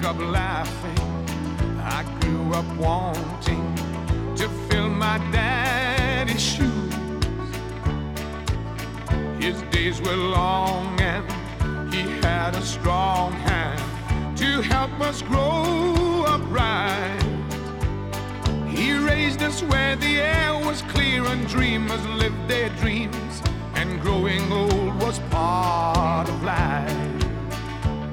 up laughing. I grew up wanting to fill my daddy's shoes. His days were long and he had a strong hand to help us grow up right. He raised us where the air was clear and dreamers lived their dreams, and growing old was part